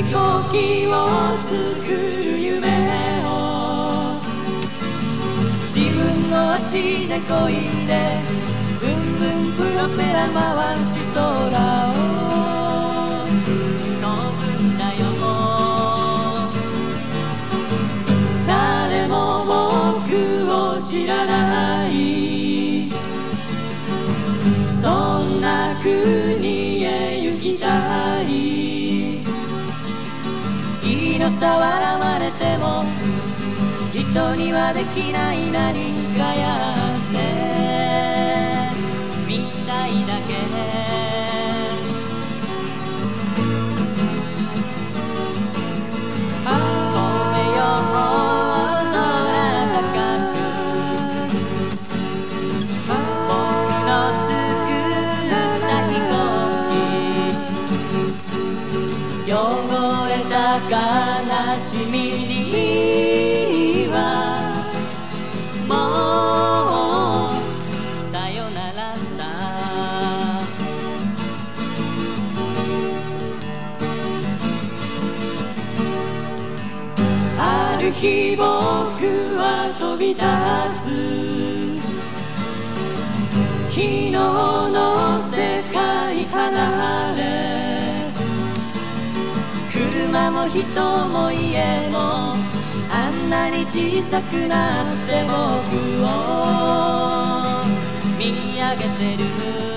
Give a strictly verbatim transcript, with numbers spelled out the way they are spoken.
飛行機を作る夢を自分の足で漕いでブンブンプロペラ回し空を飛ぶんだよ。誰も僕を知らないそんな国へ行きたい。のさ笑われても人にはできない何かやってみたいだけ。飛べよ空高く僕の作った飛行機汚れた悲しみにはもうさよならさ。ある日僕は飛び立つ昨日の世界離れ車も人も家もあんなに小さくなって僕を見上げてる。